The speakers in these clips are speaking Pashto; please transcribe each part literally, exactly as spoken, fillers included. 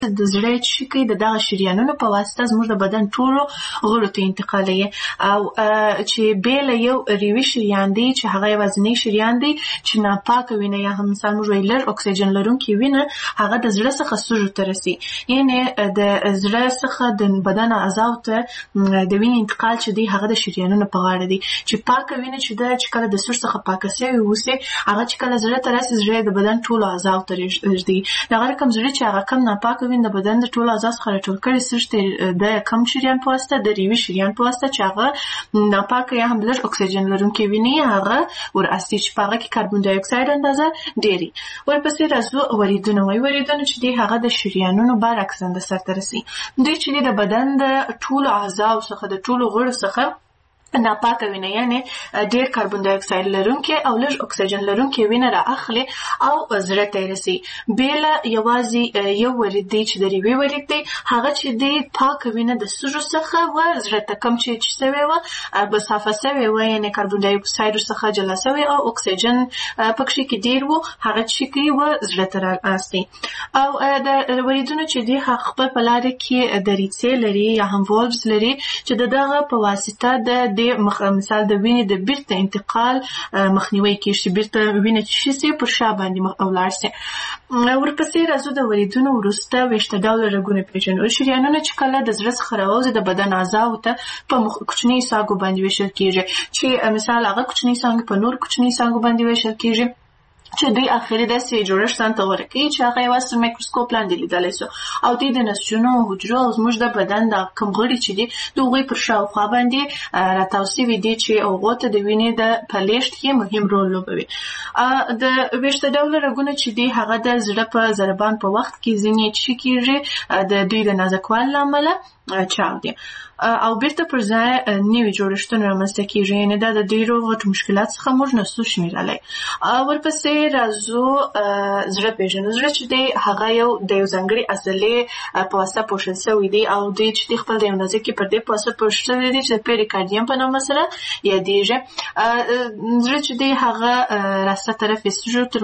د زړه چې کوي د دغه شریانونو په واسطه زموږ د بدن ټولو غړو ته انتقالوي او چې بې له یو ریوي شریان دی چې هغه یوازینی شریان دی چې ناپاکه وینه یا هم مثال موږ وایي لږ اکسیجن لرونکې وینه هغه د زړه څخه سږو ته رسي. یعنې د زړه څخه د بدن اعضاو ته د وینې انتقال چې دی هغه د شریانونو په غاړه دی چې پاکه وینه چې ده چې کله د سږو څخه پاکه سوې اوسي هغه چې کله زړه ته راسي زړه د بدن ټولو اعضاو ته رږدي. دغه رقم زړه چې هغه کم ناپاکه وینه د بدن د ټولو اعضاو څخه راټول کړي سږ د کم شریان په واسطه د ریوي شریان په واسطه چې هغه ناپاکه یا هم لږ اکسیجن لرونکې وینې هغه وراسي چې په هغه کې کاربن ډای اکساید اندازه ډېري. ورپسې راځو وریدونه وایي. وریدونه چې دی هغه د شریانونو برعکس اندازه سرته رسي. دوی چې دی د بدن د ټولو اعضاو څخه د ټولو غړو څخه ناپاکه وینه یعنی ډیر کاربن ډای اکساید لرونکي او لږ اکسیجن لرونکي وینه را اخلي او زړه ته رسي. بیل یوازې یو ورید دی چې د ریوي ورید دی هغه چې دی پاکه وینه د سږو څخه و زړه ته کم چې شوی و بصافه شوی و یعنی کاربن ډای اکساید څخه جلا شوی او اکسیجن پکې کې ډیر و هغه چې کوي و زړه ته راځي. او د وریدونو چې دی خپل په لار کې دریڅې لري یا هم والوز لري چې دغه په واسطه د مثال د وینې د بیرته انتقال مخنیوي کیږي چې بیرته وینه چې شي پر شا باندې ولاړ شي. ورپسې راځو د وریدونو وروسته ویشته ډوله رګونه پیژنو. شریانونه چې کله د زړه څخه راوځي د بدن اعضاو ته په کوچني ساګو باندې ویشل کیږي چې مثال هغه کوچني ساګ په نور کوچني ساګو باندې ویشل کیږي چې دوی اخري داسې جوړښت ته ورکوي چې هغه یوازې میکروسکوپ لاندې لیدلی شو او دوی د نسجونو حجرو او زموږ د بدن د کوم غړي چې دي د هغوی پر شاوخوا باندې راتاو سوي دي چې هغو ته د وینې د په لیږد کې مهم رول لوبوي. د ویشته ډوله رګونه چې دي هغه د زړه په ضربان په وخت کې ځینې څه کیږي د دوی د نازکوالي له امله چاودي او بیرته پر ځای نوي جوړښتونه رامنځته کیږي. یعنې دا د ډېرو غټو مشکلاتو څخه موږ نسو شمېرلی. ورپسې راځو زړه پیژنو. زړه چې دی هغه یو د یو ځانګړي عضلې په واسطه پوښل شوی دی او دوی چې دی خپل د یو نازکې پردې په واسطه پوښل شوی دی چې د پیریکارډیم په نامه سره یادیږي. زړه چې دی هغه راسته طرف د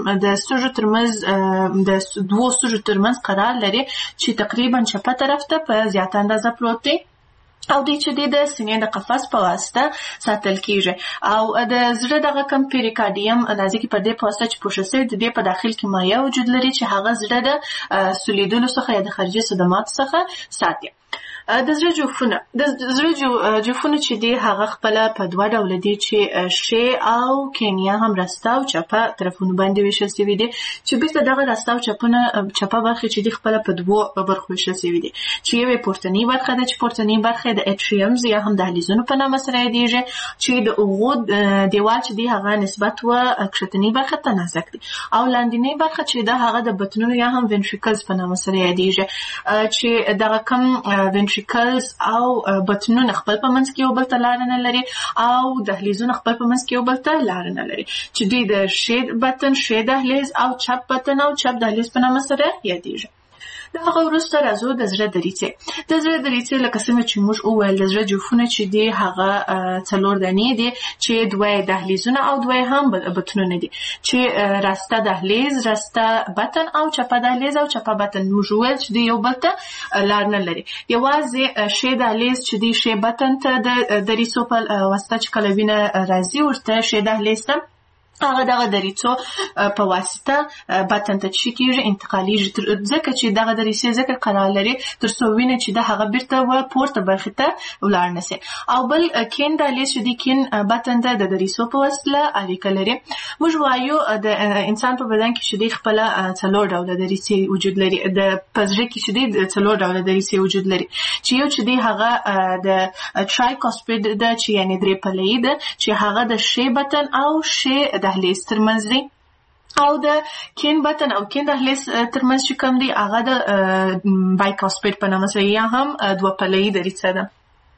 سږو ترمنځ د دوو سږو ترمنځ قرار لري چې تقریبا چپه طرف ته په زیاته اندازه پروت دی او دوی چې د سینې د قفس په واسطه ساتل کیږي او د زړه دغه کم پیریکارډیم نازکې پردې په واسطه چې پوښل شوی د دې په داخل کې مایع وجود لري چې هغه زړه د سولیدلو څخه یا د خارجي صدماتو څخه ساتي. د زړه جوفونه د زړه جوفونه چې دی هغه خپل په دوه ډول دي چې ښي او کیمیا هم راسته او چپه طرفونو باندې ویشل شوي دي چې بیرته دغه راسته او چپونه چپه برخې چې دی خپل په دوو برخو ویشل شوي دي چې یوې پورتنۍ برخه ده چې پورتنۍ برخه د اټریومز یا هم دهلیزونو په نامه سره یادیږي چې د هغو دیوال چې دی هغه نسبت و کښتنۍ برخه ته نازک دی او لاندنۍ برخه چې ده هغه د بطنونو یا هم وینټریکلز په نامه سره یادیږي چې دغه کم وینټریکلز او بطنونه خپل په منځ کې یو بل ته لاره نه لري او دهلیزونه خپل په منځ کې یو بل ته لاره نه لري چې دوی د ښي بطن ښي دهلیز او چپ بطن او چپ دهلیز په نامه سره یادیږي. د هغه وروسته راځو د زړه دریڅې. د زړه دریڅې لکه څنګه چې موږ وویل د زړه جوفونه چې دي هغه څلور دانې دي چې دوه دهلیزونه او دوه هم بطنونه دي چې راسته دهلیز راسته بطن او چپه دهلیز او چپه بطن موږ وویل چې یو بل ته لار نه لري. یوازې ښي دهلیز چې دی ښي بطن ته د دریڅو په واسطه چې کله وینه راځي ورته ښي دهلیز ته هغه دغه دریڅو په واسطه بطن ته چې کیږي انتقالیږي ځکه چې دغه دریڅې ځکه قرار لري تر څو وینه چې د هغه بیرته و پورته برخې ته ولاړ نه شي. او بل کین دهلیز چې دی کین بطن ته د دریڅو په وسیله اړیکه لري. موږ وایو د انسان په بدن کې چې دی خپل څلور ډوله دریڅې وجود لري. د پزړه کې چې دی څلور ډوله دریڅې وجود لري چې یو چې دی هغه د ټرایکاسپید ده چې یعنی درې پله‌ای ده چې هغه د ښي بطن او ښي دهلیز ترمنځ دی او د کین بطن او کین دهلیز ترمنځ چې کوم دی هغه د بایکاسپید په نامه سره یا هم دوه پله‌ای دریڅه ده.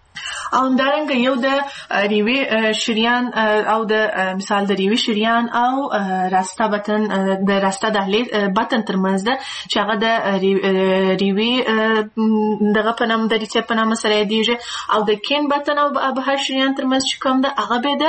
او همدارنګه یو د ریوي شریان او د مثال د ریوي شریان او راسته بطن د راسته دهلیز بطن ترمنځ ده چې هغه د ریوي دغه په نامه د ریڅې په نامه سره یادېږي او د کین بطن او ابهار شریان ترمنځ چې کوم ده هغه به د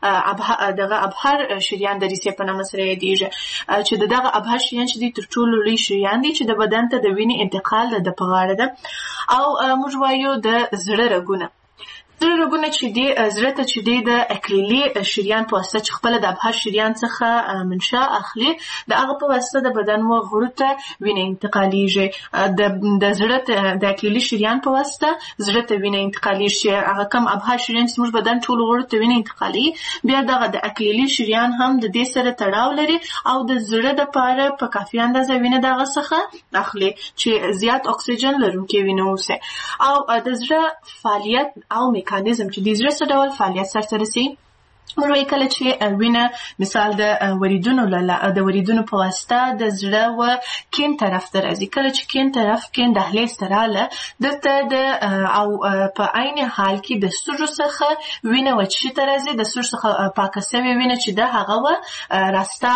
دغه ابهار شریان د ریڅې په نامه سره یادېږي چې دغه ابهار شریان چې دي تر ټولو لوی شریان دي چې د بدن ته د وینې انتقال د په غاړه ده. او موږ وایو د زړه رګونه زړه رګونه چې دی زړه ته چې دی د اکلیلي شریان په واسطه چې خپل د ابهار شریان څخه منشأ اخلي د هغه په واسطه د بدن و غړو ته وینه انتقالیږي. د د زړه د اکلیلي شریان په واسطه زړه ته وینه انتقالیږي. هغه کم ابهار شریان چې موږ بدن ټول غړو ته وینه انتقالي بیا دغه د اکلیلي شریان هم د دې سره تړاو لري او د زړه د پاره په کافي اندازه وینه دغه څخه اخلي چې زیات اکسیجن لرونکي وینه اوسه. او د زړه فعالیت او میکانیزم چې د زړه څه ډول فعالیت سرته رسي موږ وایو کله چې وینه مثال د وریدونو د وریدونو په واسطه د زړه و کین طرف ته راځي. کله چې کین طرف کین دهلیز ته راله دلته د او په عین حال کې د سږو څخه وینه وچې ته راځي د سږو څخه پاکه سوې وینه چې د هغه و راسته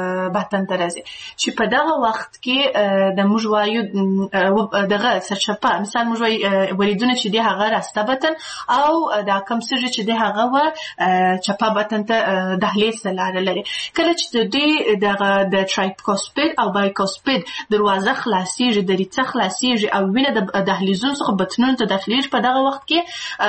بطن ته راځي چې په دغه وخت کې د موږ وایو دغه سرچپه مثال موږ وایو وریدونه چې د هغه راسته بطن او دا کم سږي چې د هغه و چپه بطن ته دهلیز ته لاره لري. کله چې د دې دغه د ټرایکوسپید او بایکوسپید دروازه خلاصېږي د ریڅه خلاصېږي او وینه د دهلیزونو څخه بطنونو ته داخلېږي په دغه وخت کې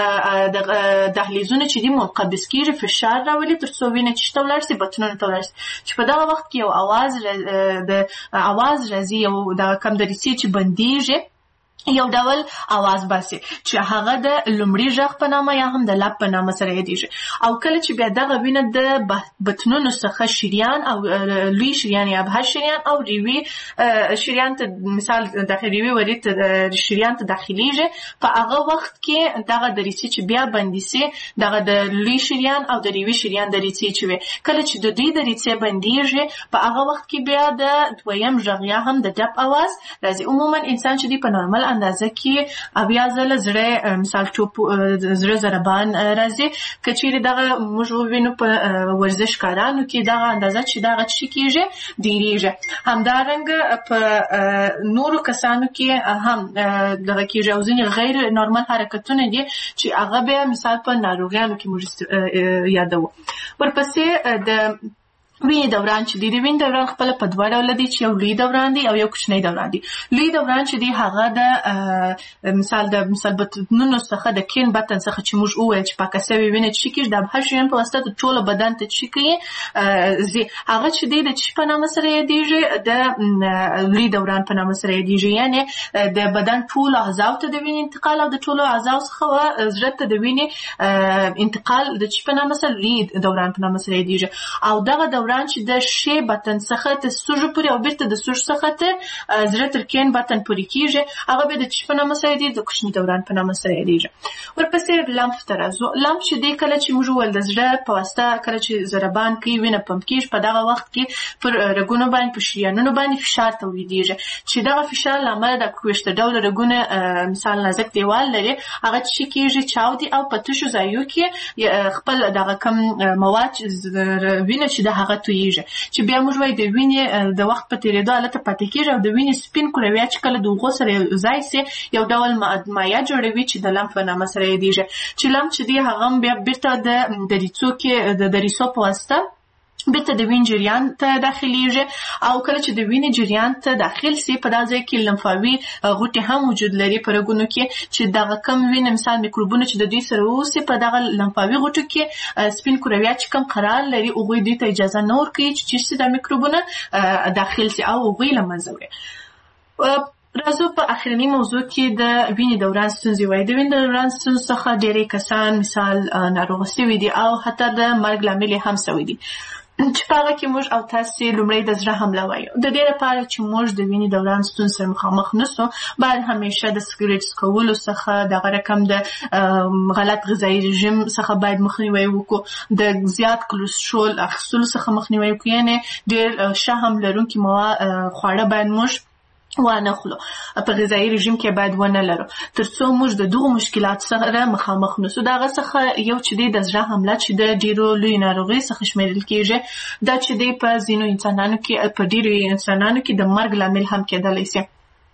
د دهلیزونه چې دي منقبض کېږي فشار راولي تر څو وینه چې ته ولاړ شي بطنونو ته ولاړ شي چې په دغه وخت کې یو اواز د اواز راځي او د کم د ریڅې چې بندېږي یو ډول आवाज باسي چې هغه د لومړي ژغ په نامه یا هم د لب په نامه سره یادېږي. او کله چې بیا دغه وینه د بطنونو څخه شریان او لوی شریان یا ابهار شریان او ریوي شریان ته مثال داخلي ریوي ورید شریان ته داخليږي په هغه وخت کې دغه د ریڅې چې بیا بندي سي دغه د لوی شریان او د ریوي شریان د ریڅې چې وي کله چې د دوی د ریڅې بنديږي په هغه وخت کې بیا د دویم ژغ یا هم د ډب आवाज راځي. عموما انسان چې دی په نورمال اندازه کې بیا زله زړه مثال چوپ زړه ضربان راځي کچېره دغه موږ وینو په ورزش کارانو کې دغه اندازه چې دغه شي کېږي ډیریږي. همدارنګه په نورو کسانو کې هم دغه کېږي او ځینې غیر نورمال حرکتونه دي چې هغه به مثال په ناروغیانو کې موږ یادو. ورپسې د وینې دوران چې دی د وینې دوران خپل په دوه ډوله دي چې یو لوی دوران دی او یو کوچنی دوران دی. لوی دوران چې دی هغه د مثال د مثال بطنونو څخه د کین بطن څخه چې موږ وویل چې پاکه سوې وینه چې کېږي د ابهار شریان په واسطه د ټول بدن ته چې کوي زی هغه چې دی د چې په نامه سره یادېږي د لوی دوران په نامه سره یادېږي یعنی د بدن ټول اعضاو ته د وینې انتقال او د ټولو اعضاو څخه زړه ته د وینې انتقال د چې په نامه سره لوی دوران په نامه سره یادېږي. او دغه دوران چې د شی بطن څخه ته سږو پورې او بیرته د سږو څخه ته زړه تر کین بطن پورې کېږي هغه به د چې په نامه سره دی د کوچني دوران په نامه سره یادېږي. ورپسې لمف ته راځو. لمف چې دی کله چې موږ ول د زړه په واسطه کله چې ضربان کوي وینه پمپ کېږي په دغه وخت کې پر رګونو باندې په شریانونو باندې فشار تولیدېږي چې دغه فشار له امله د کوشته ډول رګونه مثال نازک دیوال لري هغه چې کېږي چاودي او په تشو ځایو کې خپل دغه کم مواد وینه چې د هغه تویږي چې بیا موږ وایو د وینې د وخت په تیریدو حالت پاتې کېږي او د وینې سپین کرویات چې کله د اوغو سره ځای سي یو ډول مایع جوړوي چې د لمف په نامه سره یادېږي چې لمف چې دی هغه بیا بیرته د ریڅو کې د ریڅو په واسطه بیرته د وینې جریان ته داخليږي او کله چې د وینې جریان ته داخل سي په دغه ځای کې لمفاوي غوټې هم وجود لري په رګونو کې چې دغه کم وینې مثال میکروبونه چې د دوی سره اوسي په دغه لمفاوي غوټو کې سپین کرویات چې کم قرار لري هغوی دوی ته اجازه نه ورکوي چې د میکروبونه داخل سي او هغوی له منځه وړي. راځو په اخرنی موضوع کې د وینې دوران ستونزې وایي. د وینې دوران ستونزو څخه ډېری کسان مثال ناروغه سوي دي او حتی د مرګ لامل یې هم سوي دي چې په هغه کې موږ او تاسې لومړی د زړه حمله وایو. د دې لپاره چې موږ د وینې دوران ستونزې سره مخامخ نسو باید همیشه د سګریټ څکولو څخه دغه رقم د غلط غذایي رژیم څخه باید مخنیوی وکړو د زیات کلسترول اخیستلو څخه مخنیوی وکړو یعنې ډېر شحم لرونکي مواد خواړه باید موږ وانه خلو په غذایي رژیم کې باید ونه لرو ترڅو موږ د دغو مشکلات سره مخامخ نوسو. دغه څخه یو چې دی د زړه حمله چې د ډیرو لوی ناروغي څخه شمیرل کیږي دا چې دی په ځینو انسانانو کې په ډیرو انسانانو کې د مرګ لامل هم کېدلی شي.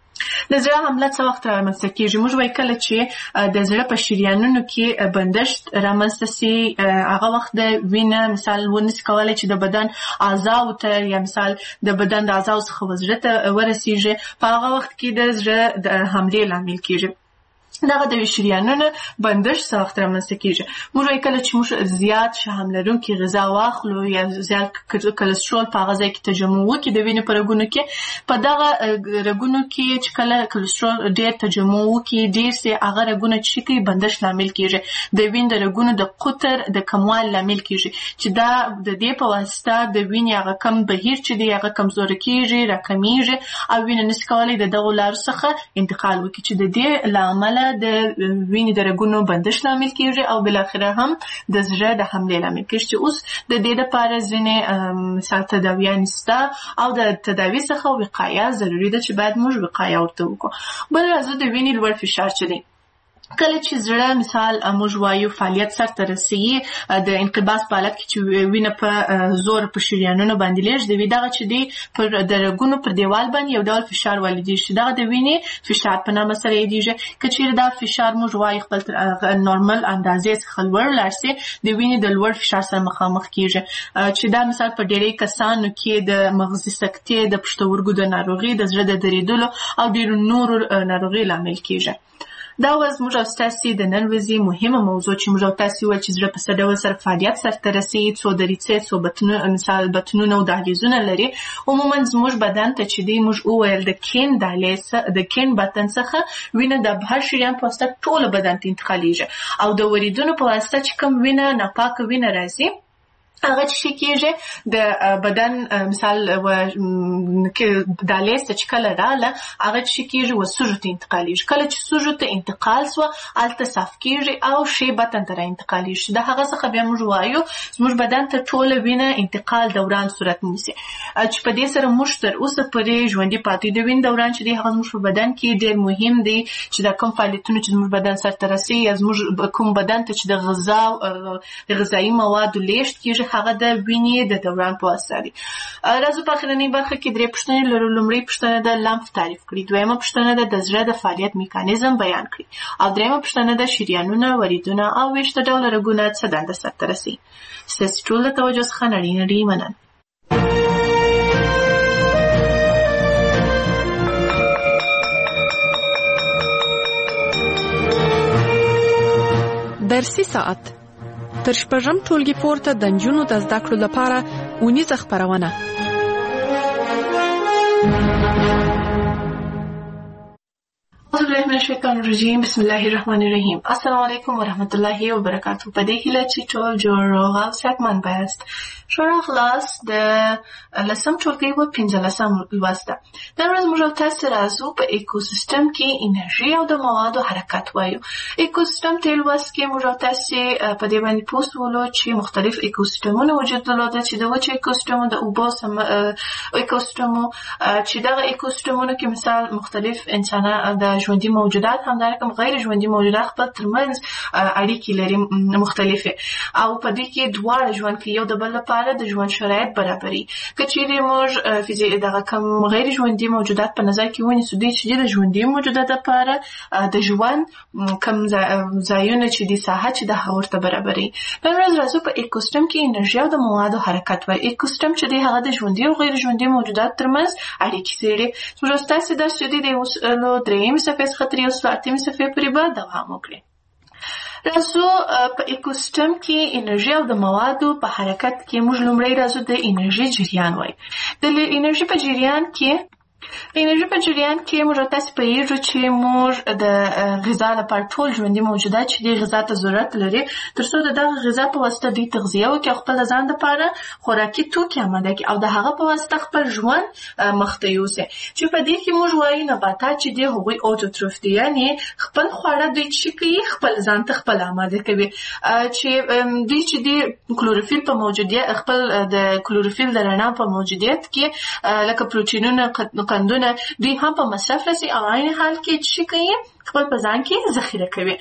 د زړه حمله څه وخت رامنځته کیږي؟ موږ وایو کله چې د زړه په شریانونو کې بندښت رامنځته سي هغه وخت د وینه مثال ونسي کولی چې د بدن اعضاو ته یا مثال د بدن د اعضاو څخه زړه ته ورسیږي په هغه وخت کې د زړه د حملې لامل کیږي. دغه د شریانونو بندښت څه وخت رامنځته کیږي؟ موږ وایو کله چې موږ زیات شحم لرونکي غذا واخلو یا زیات کلسترول په هغه ځای کې تجمع وکړي د وینې په رګونو کې په دغه رګونو کې چې کله کلسترول ډېر تجمع وکړي ډېر سي هغه رګونه چې کوي بندښت لامل کیږي د وینې د رګونو د قطر د کموالي لامل کیږي چې دا د دې په واسطه د وینې هغه کم بهیر چې دی هغه کمزوري کیږي راکمیږي او وینه نشي کولی د دغو لارو څخه انتقال وکړي چې د دې له امله د وینې د رګونو بندښت لامل کیږي او بالاخره هم د زړه د حملې لامل کیږي چې اوس د دې لپاره ځینې مثال تداویان شته او د تداوي څخه وقایه ضروري ده چې باید موږ وقایه ورته وکړو. بل راځو د وینې لوړ فشار چې دی کله چې زړه مثال موږ وایو فعالیت سرته رسوي د انقباض په حالت کې چې وینه په زور په شریانونو باندې لیږدوي دغه چې دی پر د رګونو پر دیوال باندې یو ډول فشار والیدېږي چې دغه د وینې فشار په نامه سره یادېږي. که چیرې دا فشار موږ وایو خپل نورمال اندازې څخه لوړ لاړ سي د وینې د لوړ فشار سره مخامخ کیږي چې دا مثال په ډېری کسانو کې د مغزي سکتې د پښتورګو د ناروغي د زړه د دریدلو او ډېرو نورو ناروغي لامل کیږي. دا وز موږ او ستاسې د نن ورځې مهمه موضوع چې موږ او تاسې وویل چې زړه په څه ډول سره فعالیت سرته رسوي څو دریڅې څو بطنونه مثال بطنونه او دهلیزونه لري. عموما زموږ بدن ته چې دی موږ وویل د کین دهلیز د کین بطن څخه وینه د بهر شریان په واسطه ټول بدن ته انتقالیږي او د وریدونو په واسطه چې کوم وینه ناپاکه وینه راځي هغه چې کېږي د بدن مثال کې دهلیز ته چې کله راغله هغه چې کېږي و سږو ته انتقالیږي. کله چې سږو ته انتقال سوه هلته صاف کېږي او ښي بطن ته راانتقالیږي. د هغه څخه بیا موږ وایو زموږ بدن ته ټوله وینه انتقال دوران صورت نیسي چې په دې سره موږ تر اوسه پورې ژوندي پاتې د وینې دوران چې دی هغه زموږ په بدن کې ډېر مهم دی چې دا کوم فعالیتونه چې زموږ بدن سرته رسوي یا زموږ کوم بدن ته چې د غذا د غذایي موادو لیږد کېږي هغه د وینې د دوران په واسطه دي. راځو په اخرنۍ برخه کې درې پوښتنې لرو. لومړۍ پوښتنه د لمف تعریف کړي، دویمه پوښتنه د زړه د فعالیت میکانیزم بیان کړي او دریمه پوښتنه د شریانونه وریدونه او ویښته ډوله رګونه څه دنده سرته رسوي. ستاسې ټول د توجه څخه نړۍ نړۍ مننه. درسي ساعت تر شپږم ټولګي پورته د نجونو د زده کړو لپاره اونیزه خپرونه. أعوذ بالله من الشیطان الرجیم بسم الله الرحمن الرحیم. السلام علیکم ورحمت الله وبرکاته. په دې هیله چې ټول جوړ روغ او صحتمند یاست. شورا خلاص د لسم ټولګي و پنځلسم لوست ده. نن ورځ موږ تاسو راځو په ایکوسیستم کې انرژي او د موادو حرکت وایو. ایکوسیستم ته لوست کې موږ تاسو په دې باندې پوښتولو چې مختلف ایکوسیستمونه وجود درلوده چې د وچ ایکوسیستم د اوبو سم ایکوسیستم چې دغه ایکوسیستمونو کې مثال مختلف انسانان د ژوندي موجودات همدارنګه غیر ژوندي موجودات خپل ترمنځ اړیکې لري مختلفه او په دې کې دواړه ژوند کې یو د بل لپاره د ژوند شرایط برابري. که چیرې موږ فزیک دغه کم غیر ژوندي موجودات په نظر کې ونیسو دوی چې د ژوندي موجودات لپاره د ژوند کم ځایونه چې د ساحه چې د هورته برابري. نن ورځ راځو په ایکوسیستم کې انرژي او د موادو حرکت وایي. ایکوسیستم چې د هغه د ژوندي او غیر ژوندي موجودات ترمنځ اړیکې څېړي. موږ ستاسو د سټډي د اوسلو درېیم صفحې څخه تر یو سل اتمې صفحې پورې به دوام وکړي. راځو په ایکوسیستم کې انرژي او د موادو په حرکت کې موږ لومړی راځو د انرژي جریان وایي. د انرژي په جریان کې انرژي په جریان کې موږ تاسو په یوه چې موږ د غذا لپاره ټول ژوندي موجودات چې د غذا ته ضرورت لري ترڅو د دغه غذا په واسطه د تغذیه او کې خپل ځان لپاره خوراکي توکي آماده کړي او د هغه په واسطه خپل ژوند مخته یوسي. چې په دې کې موږ وایو نباتات چې د هغوی اوټوټروف دي یعنی خپل خواړه دوی چې کوي خپل ځان ته خپل آماده کوي چې دوی چې د کلوروفیل په موجودیت خپل د کلوروفیل د رڼا په موجودیت کې لکه پروتینونه قندونه دوی هم په مصرف رسي او عین حال کې چې کوي خپل په ځان کې ذخیره کوي.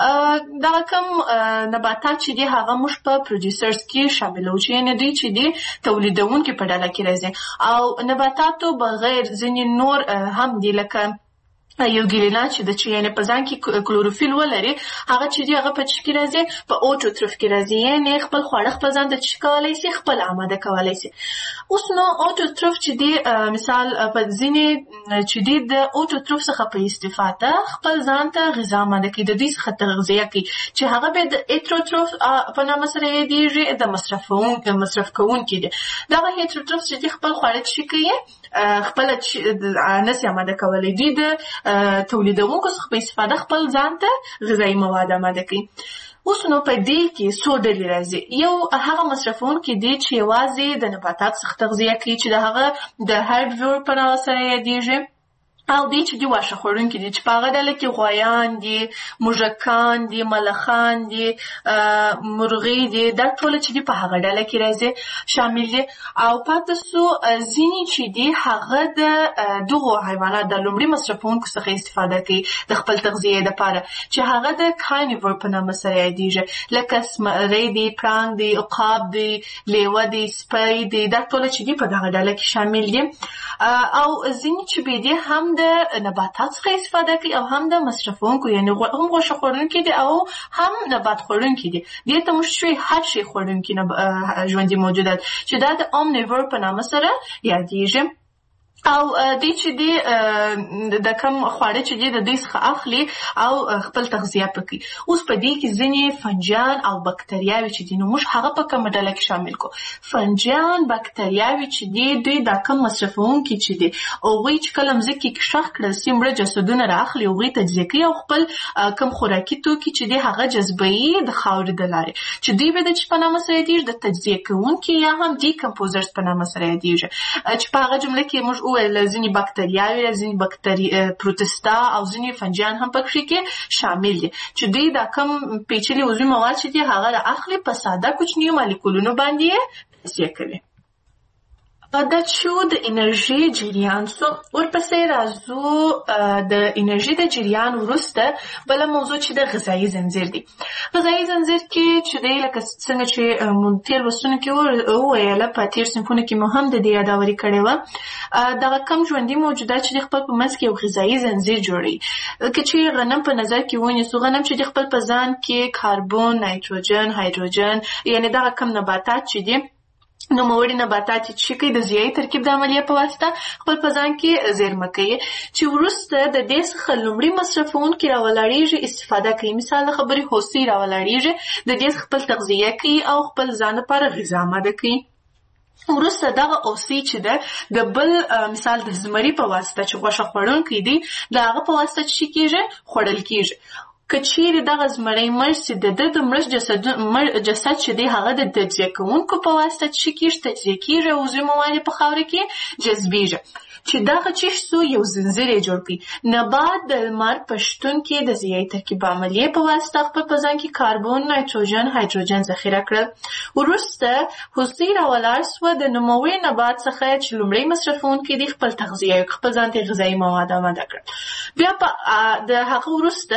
دا کوم نباتات چې دي هغه موږ په پروډوسرز کې شاملو چې یعنې دوی چې دي تولیدونکي په ډله کې راځي او نباتاتو بغیر ځینې نور هم دي لکه یو ګیلینا چې د چې یعنې په ځان کې کلوروفیل ولري هغه چې دي هغه په چې کې راځي په اوټوټروف کې راځي یعنې خپل خواړه خپل ځان ته چې کولی شي خپل آماده کولی شي. اوس نو اوټوټروف چې دي مثال په ځینې چې دي د اوټوټروف څخه په استفاده خپل ځان ته غذا آماده کوي د دوی څخه تغذیه کوي چې هغه به د هیټروټروف په نامه سره یادېږي د مصرفونکي مصرف کوونکي دي. دغه هیټروټروف چې دي خپل خواړه چې کوي خپل نسي آماده کولی دي د تولیدونکو څخه په استفاده خپل ځان ته غذایي مواد آماده کوي. اوس نو په دې کې څو ډلې راځي. یو هغه مصرفونکي دي چې یوازې د نباتات څخه تغذیه کوي چې د هغه د هربیور په نامه سره یادېږي او دی چې دي واښه خوړونکي دي چې په هغه ډله کې غوایان دي، موږکان دي، ملخان دي، مرغۍ دي، دا ټوله چې دي په هغه ډله کې راځي شامل دي. او پاتې سو ځینې چې دي هغه د دغو حیوانات د لومړي مصرفونکو څخه استفاده کوي د خپل تغذیې دپاره چې هغه د کارنیور په نامه سره یادېږي لکه زمری دي، پړانګ دي، عقاب دي، لیوه دي، سپی دي، دا ټوله چې دي په دغه ډله کې شامل دي. او ځینې چې به دي هم د نباتات څخه استفاده کوي او هم د مصرفونکو یعنې هم غوښه خوړونکي دي او هم نبات خوړونکي دي. دې ته موږ شوي هر شی خوړونکي ژوندي موجودات چې دا د اومنیور په نامه سره یادېږي. او دوی چې دي د کم خواړه چې دي د دوی څخه اخلي او خپل تغذیه پکوي. اوس په دې کې ځینې فنجان او بکتریاوې چې دي نو موږ هغه په کومه ډله کې شامل کړو. فنجان بکتریاوې چې دي دوی دا کم مصرفونکي چې دي هغوی چې کله مځکې کې ښخ کړل سي مړه جسدونه رااخلي هغوی تجزیه کوي او خپل کم خوراکي توکي چې دي هغه جذبوي د خاورې د لارې چې دوی به د چې په نامه سره یادېږي د تجزیه کوونکي یا هم ډیکمپوزرز په نامه سره یادېږي چې په هغه جمله کې موږ وویل ځینې بکتریاوې ځینې بکتری پروتستا او ځینې فنجان هم پکې کې شامل دي چې دوی دا کم پیچلي عضوي مواد چې دي هغه اخلي په ساده کوچنیو مالیکولونو باندې تجزیه کوي. دا چې د انرژي جریان سو ورپسې راځو د انرژي د جریان وروسته بله موضوع چې د غذایي زنځیر دی. غذایي زنځیر کې چې دی لکه څنګه چې تېر لوستونو کې وویله په تېر صنفونو کې مو هم د دې یاداوري کړې وه دغه کم ژوندي موجودات چې د خپل په منځ کې یو غذایي زنځیر جوړوي. که چې غنم په نظر کې ونیسو غنم چې د خپل په ځان کې کاربن، نایتروجن، هایدروجن یعنې دغه کم نباتات چې دي نوموړي نباتات چې کوي د ضیایي ترکیب د عملیه په واسطه خپل په ځان کې زیرمه کوي چې وروسته د دې څخه لومړي مصرفونکي راولاړېږي استفاده کوي. مثال د خبرې هوسۍ راولاړېږي د دې څخه خپل تغذیه کوي او خپل ځان لپاره غذا آماده کوي. وروسته دغه اوسۍ چې ده د بل مثال د زمري په واسطه چې غوښه خوړونکی دی د هغه په واسطه چې کېږي خوړل کېږي. که چیرې دغه زمری مړ سي د ده د مړ جسد چې دی هغه د تجزیه کوونکو په واسطه چې کېږي تجزیه کېږي او عضوي مواد په خاوره کې جذبېږي چې دغه چې سو یو زنځیر یې جوړ کړي. نبات د لمر په شتون کې د ضیایي ترکیب عملیې په واسطه خپل په ځان کې کاربن، نایتروجن، هایدروجن ذخیره کړل. وروسته هوسۍ راولاړ سوه د نوموړي نبات څخه چې لومړی مصرفونکي دي خپل تغذیه خپل ځان ته غذایي مواد آماده کړل. بیا په د هغه وروسته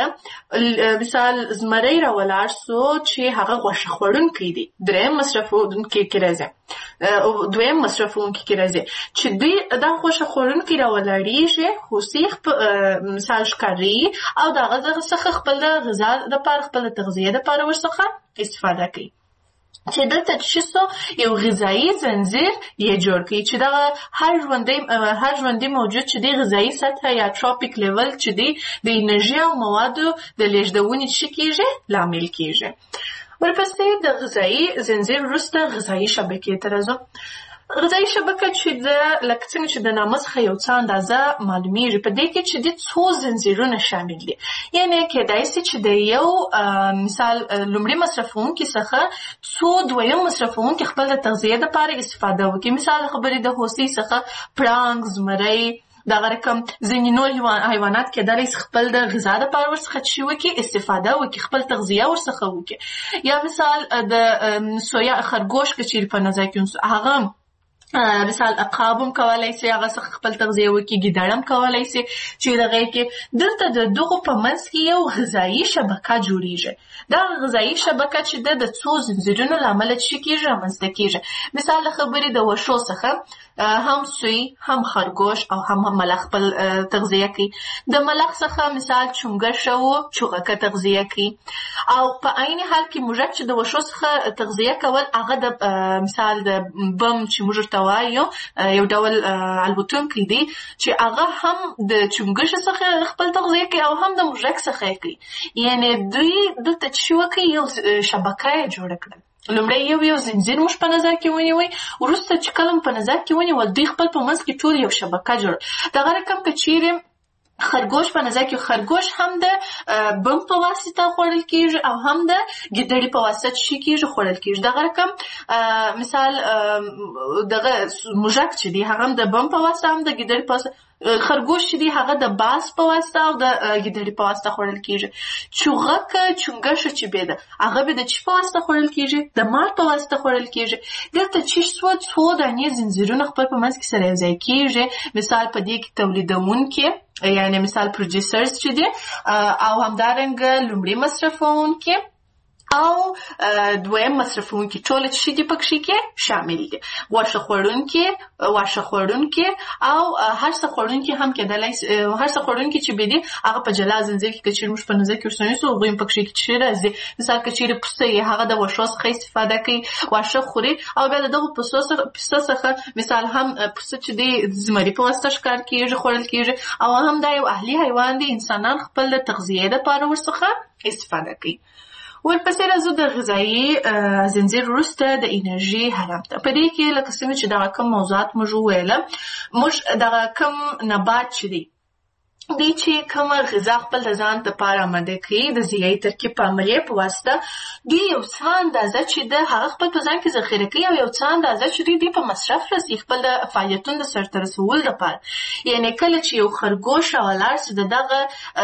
مثال زمری راولاړ سو چې هغه غوښه خوړونکی دی دریم مصرفونکي کې راځي دویم مصرفونکي کې راځي چې دوی دا غوښه خوړونکي راولاړېږي هوسۍ مثال ښکاري او د هغه څخه خپل د غذا دپاره خپل تغذیه دپاره ورڅخه استفاده کوي چې دلته چې څه یو غذایي زنځیر یې جوړ کړي چې دغه هر ژوندی هر ژوندی موجود چې دی غذایي سطحه یا ټراپیک لیول چې دی د انرژي او موادو د لیږدونې څه کېږي لامل کېږي. ورپسې د غذایي زنځیر وروسته غذایي شبکې ته راځو. غذایي شبکه چې د لکه څنګه چې د نامه څخه یو څه اندازه معلومیږي په دې کې چې د څو زنځیرونه شامل دي. یعنې کېدای سي چې د یو مثال لومړي مصرفونکي څخه څو دویم مصرفونکي خپل د تغذیې دپاره استفاده وکړي. مثال خبرې د هوسۍ څخه پړانګ، زمری دغه رقم ځینې نور حیوانات کېدلی سي خپل د غذا دپاره ورڅخه څه وکړي استفاده وکړي خپل تغذیه ورڅخه وکړي. یا مثال د سویا خرګوش که چیرې په نظر کې هغه مثال عقاب هم کولای شي هغه څخه خپل تغذیه وکړي، ګیدړ هم کولای شي چې دغه کې دلته د دغو په منځ کې یو غذایي شبکه جوړیږي. دا غذایي شبکه چې ده د څو زنځیرونو له امله څه کېږي رامنځته کېږي. مثال خبرې د وښو څخه هم سوی هم خرګوش او هم ملخ خپل تغذیه کوي. د ملخ څخه مثال چونګښه و چوغکه تغذیه کوي، او په عین حال کې موږک چې د وښو څخه تغذیه کول هغه د مثال د بم چې موږ ورته وایو یو ډول الوتونکی دی چې هغه هم د چونګښې څخه خپل تغذیه کوي او هم د موږک څخه کوي. یعنې دوی دلته چې وکړي یو شبکه یې جوړه کړه. لومړی یو یو زنځیر موږ په نظر کې ونیوی، وروسته چې کله په نظر کې ونیول دوی خپل په منځ کې ټول یو شبکه جوړه. دغه رقم که چیرې خرګوش په نظر کې خرګوش هم د بم په واسطه خوړل کېږي او هم د ګیدړې په واسطه چې کېږي خوړل کېږي. دغه رقم مثال دغه موږک چې دی هغه هم د بم په واسطه هم د ګیدړې په واسطه، خرګوش چې دی هغه د باز په واسطه او د ګیدړې په واسطه خوړل کېږي. چوغکه چونګښه چې بې ده هغه به د چی په واسطه خوړل کېږي؟ د مار په واسطه خوړل کېږي. دلته چې څو څو دانې زنځیرونه خپل په منځ کې سره یو ځای کېږي. مثال په دې کې تولیدونکي یعنی مثال پروډیوسرز چې دي او همدارنګه لومړی مصرفونکي او دویم مصرفونکي ټول چې دي پکې کې شامل دي. غوښه خوړونکي، واښه خوړونکي او هر څه خوړونکي هم کېدلای شي. هر څه خوړونکي چې به دي هغه په جلا زنځیر کې چې موږ په نظر کې ورسونیسو هغوی هم پکې چې راځي. مثال که چیرې پسه یې هغه د واښو څخه استفاده کوي، واښه خوري او بیا د دغو پسو پسه څخه مثال هم پسه چې دی زمري په واسطه ښکار کېږي خوړل کېږي او هم دا یو اهلي حیوان دی. انسانان خپل د تغذیې دپاره ورڅخه استفاده کوي. ورپسې راځو د غذایي زنځیر وروسته د انرژي هرم ته. په دې کې لکه څنګه چې دغه کوم موضوعات موږ وویله، موږ دغه کوم نبات چې دی دی چې کومه غذا خپل د ځان دپاره آماده کوي د ضیایي ترکیب په عملیې په واسطه، دوی یو څه اندازه چې ده هغه خپل په ځان کې ذخیره کوي او یو څه اندازه چې دوی دوی په مصرف رسي خپل د فعالیتونو د سرته رسولو دپاره. یعنې کله چې یو خرګوش راولاړ سي د دغه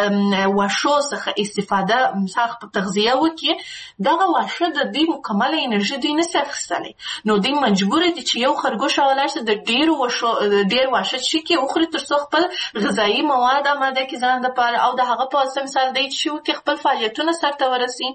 واښو څخه استفاده مثال تغذیه وکړي، دغه واښه د دوی مکمله انرژي دوی نسي اخیستلی، نو دوی مجبوره دي چې یو خرګوش راولاړ سي د ډېرو واښو ډېر واښه چې کړي وخوري تر څو خپل غذایي مواد آماده کې ځان دپاره او د هغه په واسطه مثال دی چې وکړي خپل فعالیتونه سرته ورسي.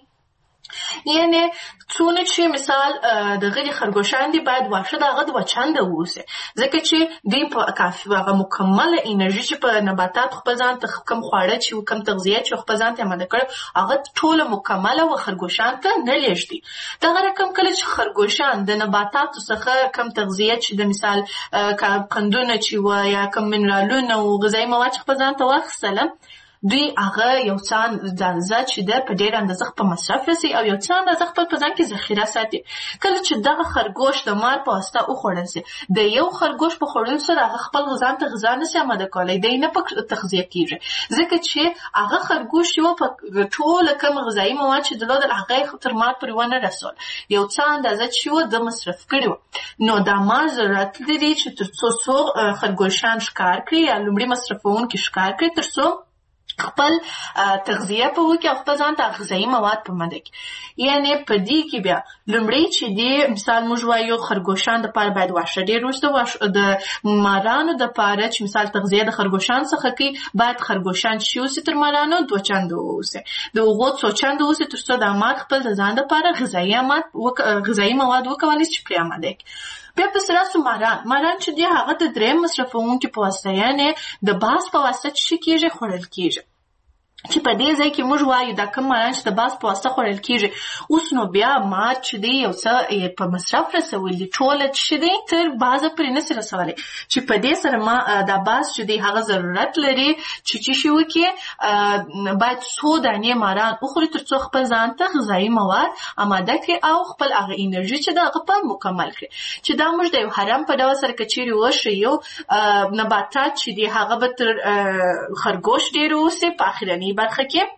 یعنې څونه چې مثال دغه د خرګوشان دي باید واښه د هغه دوه چنده واوسي، ځکه چې دوی په کافي هغه مکمله انرژي چې په نباتاتو خپل ځان ته کوم خواړه چې کوم تغذیه چې خپل ځان ته اماده کړي هغه ټوله مکمله و خرګوشان ته نه لېږدي. دغه رقم کله چې خرګوشان د نباتاتو څخه کوم تغذیه چې د مثال قندونه چې وه یا کوم منرالونه او غذایي مواد چې خپل ځان ته واخیستله، دوی هغه یو څه اندازه چې ده په ډېره اندازه په مصرف رسي او یو څه اندازه خپل په ځان کې ذخیره ساتي. کله چې دغه خرګوش د مار په واسطه وخوړل سي، د یو خرګوش په خوړلو سره هغه خپل ځان ته غذا نسي اماده کولی، دی نه په تغذیه کېږي، ځکه چې هغه خرګوش یو په ټوله کوم غذایي مواد چې درلودل هغه یې تر مار پورې ونه رسول، یو څه اندازه چې و ده مصرف کړي وو. نو دا مار ضرورت لري چې تر څو څو خرګوشان ښکار کړي یا لومړي مصرفونکي ښکار کړي تر څو خپل تغذیه په وکړي او خپل ځان ته غذایي مواد په اماده کړي. یعنې په دې کې بیا لومړی چې دی مثال موږ وایو خرګوشان دپاره باید واښه ډېر وروسته د مارانو دپاره چې مثال تغذیه د خرګوشان څخه کوي باید خرګوشان چې اوسي تر مارانو دوه چنده واوسي، د هغو څو چنده واوسي تر څو دا مار خپل د ځان دپاره غذایي غذایي مواد وکولی شي چې پرې اماده کړي. بیا پسې راسو ماران. ماران چې دی هغه د درېیم مصرفونکي په واسطه یعنې د باز په واسطه چې کېږي خوړل کېږي، چې په دې ځای کې موږ وایو دا کوم ماران چې د باز په واسطه خوړل کېږي. اوس نو بیا مار چې دی یو څه په مصرف رسولی دي ټوله چې دی تر بازه پرې نسي رسولی، چې په دې سره ما دا باز چې دی هغه ضرورت لري چې چې شي وکړي باید څو دانې ماران وخوري تر څو خپل ځان ته غذایي مواد اماده کړي او خپل هغه انرژي چې د هغه په مکمل کړي. چې دا موږ د یو حرم په ډول سره که چیرې وښیو نباتات چې دی هغه به تر خرګوش ډېر اوسي په اخرني برخه کې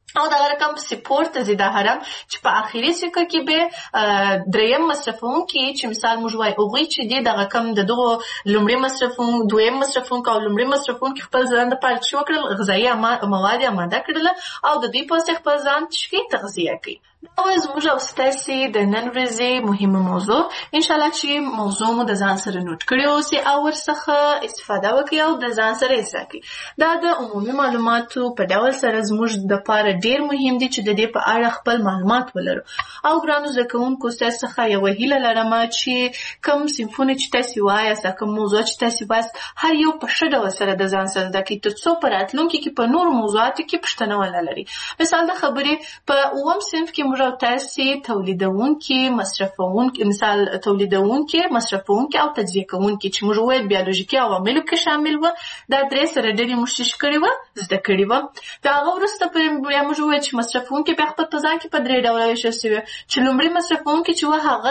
او دغه رقم سپورت ته ځي دا حرم چې په آخري سکه کې به دریم مصرفونکي چې مثال موږ وایو هغوی چې دي دغه کم د دغو لومړي مصرفون دویم مصرفونکي او لومړي مصرفونکي خپل ځان دپاره څه وکړل غذایي مواد یې اماده کړله او د دوی په واسطه خپل ځان څه کوي تغذیه کوي. دا وه زموږ او ستاسې د نن ورځې مهمه موضوع. انشاءالله چې موضوع مو د ځان سره نوټ کړې اوسئ او ورڅخه استفاده وکړئ او د ځان سره یې زده کړئ. دا د عمومي معلوماتو په ډول سره زموږ دپاره ډېر مهم دي چې د دې په اړه خپل معلومات ولرو. او ګرانو زده کوونکو ستاسو څخه یوه هیله لرم چې کوم صنفونه چې تاسې وایاست کوم موضوع چې تاسې وایاست هر یو په ښه ډول سره د ځان سره زده کړئ تر څو په راتلونکي کې په نورو موضوعاتو کې پوښتنه ونه لري. مثال د خبرې په اووم صنف کې موږ او تاسې تولیدونکي مصرفونکي مثال تولیدونکي مصرفونکي او تجزیه کوونکي چې موږ وویل بیولوژیکي عواملو کې شامل وه دا درې سره ډلې موږ څه کړې وه زده کړې وه. د هغه وروسته بیا موږ وویل چې مصرفونکي بیا خپل په ځان کې په درې ډوله ویشل سوي چې لومړی مصرفونکي چې وه هغه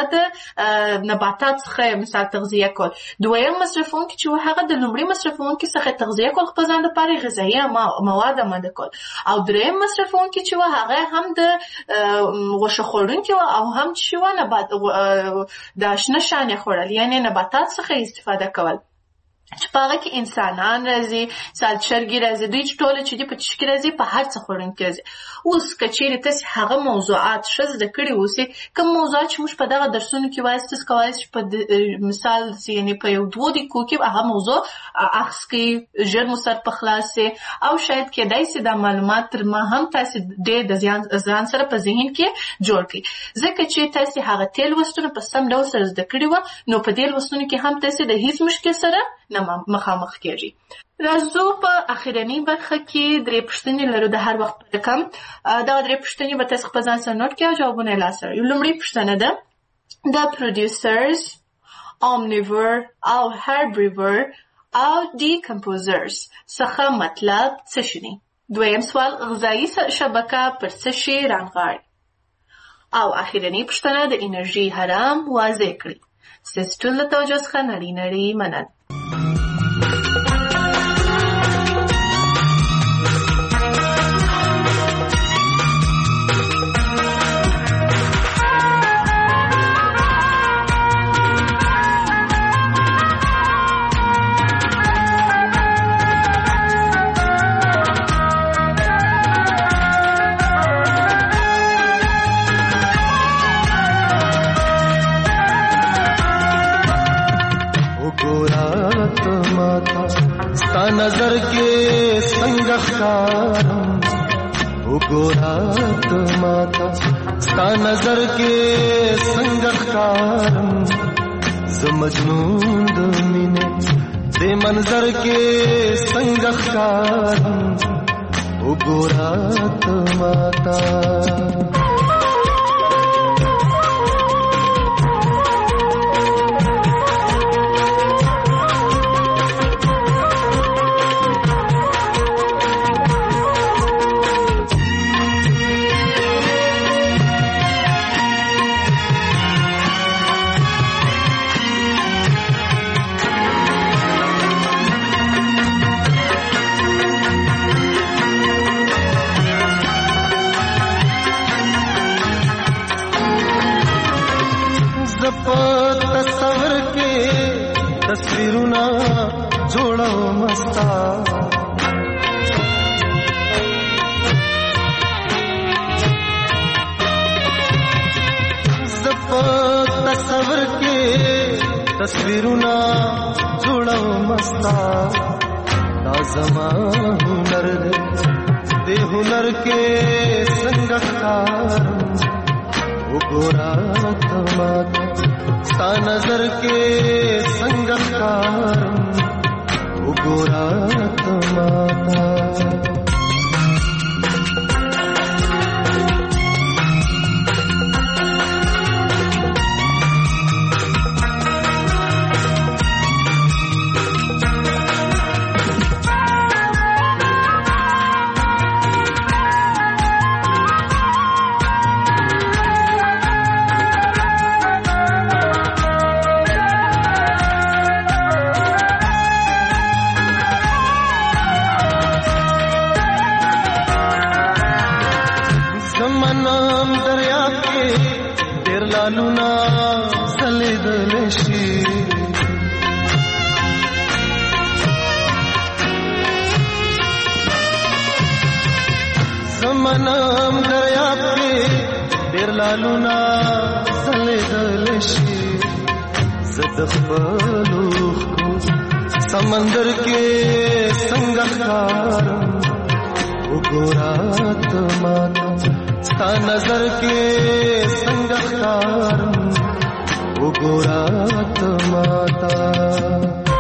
د نباتات څخه مثال تغذیه کول، دویم مصرفونکي چې وه هغه د لومړي مصرفونکي څخه تغذیه کول خپل ځان دپاره غذایي مواد اماده کول، او دریم مصرفونکي چې وه هغه هم د غوښه خوړونکي وه او هم چې وه نبات د شنه شانې خوړل یعنې نباتات څخه استفاده کول چې په هغه کې انسانان راځي، مثال چرګې راځي، دوی چې ټوله چې دي په چشکې راځي په هر څه خوړونکي راځي. اوس که چیرې تاسې هغه موضوعات ښه زده کړي اوسئ کوم موضوعات چې موږ په دغه درسونو کې وایاست تاسې کولی شئ په مثال یعنې په یو دوو دقیقو کې هغه موضوع اخذ کړئ، ژر مو سر په خلاص شي او شاید کیدای شي دا معلومات تر ما هم تاسې ډېر د ځان سره په ذهن کې جوړ کړئ ځکه چې تاسې هغه تېر لوستونه په سم ډول سره زده کړي وه نو په دې لوستونو کې هم تاسې د هیڅ مشکل سره نه مخامخ کېږي. راځو په اخرنۍ برخه کې درې پوښتنې لرو د هر وخت په رقم. دغه درې پوښتنې به تاسې خپل ځان سره نوټ کړئ او جوابونه یې لاسته راوړئ. لومړۍ پوښتنه ده د producers omnivore او herbivore او decomposers څخه مطلب څه شي دی؟ دویم سوال غذایي شبکه پر څه شي رانغاړي؟ او اخرنۍ پوښتنه د انرژي حرام واضح کړئ. ستاسې ټول له توجه څخه نړۍ نړۍ مننه. नजर के संगखारम उगोरात माता स्ता नजर के संगखारम समजनून दमीने दे मंजर के संगखारम उगोरात माता تصور के तस्वीरुना जोड़ो मस्ता तस्वर के तस्वीरुना जोड़ो मस्ता ताज़मा हुनर दे हुनर के संगकार उगोरात माता स्ता नजर के संगकार उगोरात माता زمانم دریا کې ډېر لالونه ځلېدلی شي زمانم دریا کې ډېر لالونه ځلېدلی شي زه د خپلو سمندر کې څنګه ښکارم وګوره ته ماته ستا نظر کې څنګه ښکارم وګوره ته ماته